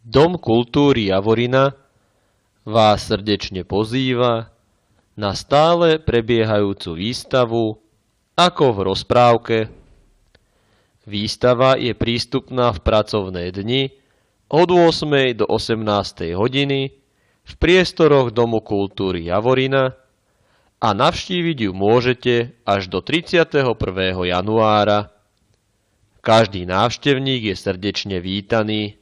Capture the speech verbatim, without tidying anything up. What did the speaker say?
Dom kultúry Javorina vás srdečne pozýva na stále prebiehajúcu výstavu Ako v rozprávke. Výstava je prístupná v pracovné dni od ôsmej do osemnástej hodiny v priestoroch Domu kultúry Javorina a navštíviť ju môžete až do tridsiateho prvého januára. Každý návštevník je srdečne vítaný.